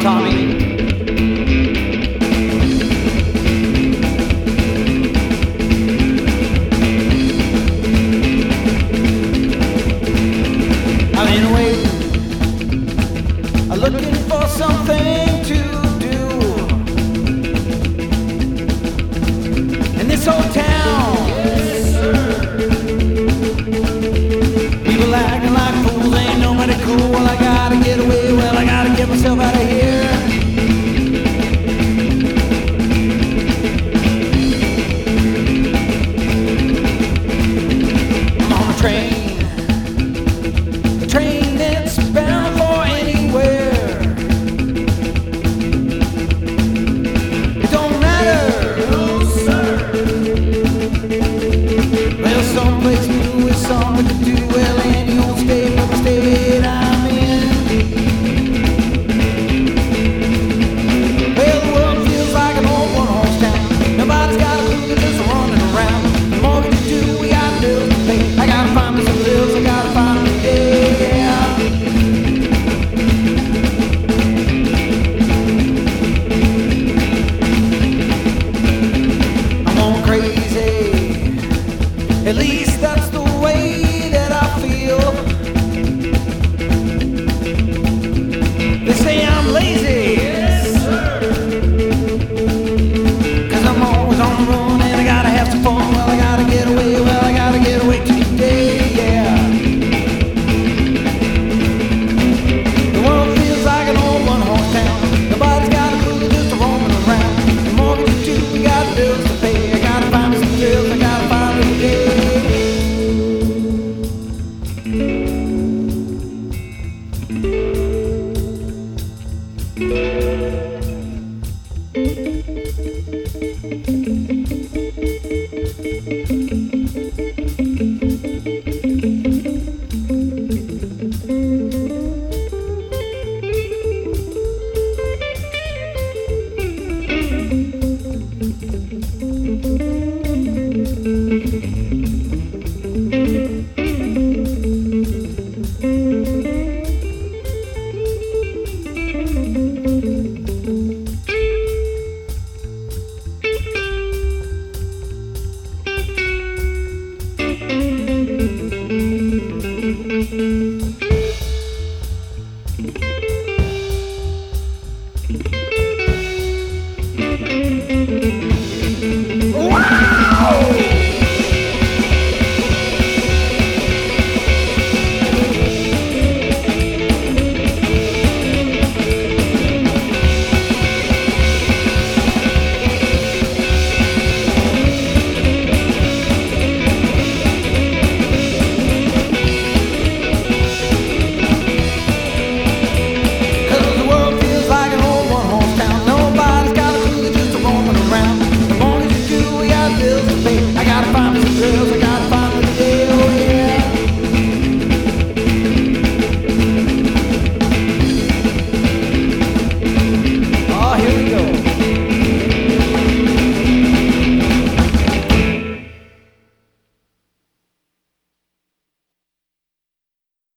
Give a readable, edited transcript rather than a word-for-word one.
Tommy. I've been waiting, looking for something to do in this old town. Yes, sir. People acting like fools, ain't nobody cool. Well, I gotta get away, well, I gotta get myself out of here. I'm on a train that's bound for anywhere. It don't matter, no sir. Well, someplace new is something to do. Well, any old state, no state I'm in. Well, the world feels like an old one-horse town. Nobody's got a clue, just running around. The more we do, we got bills to pay. I gotta find me some bills, I gotta find me, yeah. I'm going crazy, at least that's the way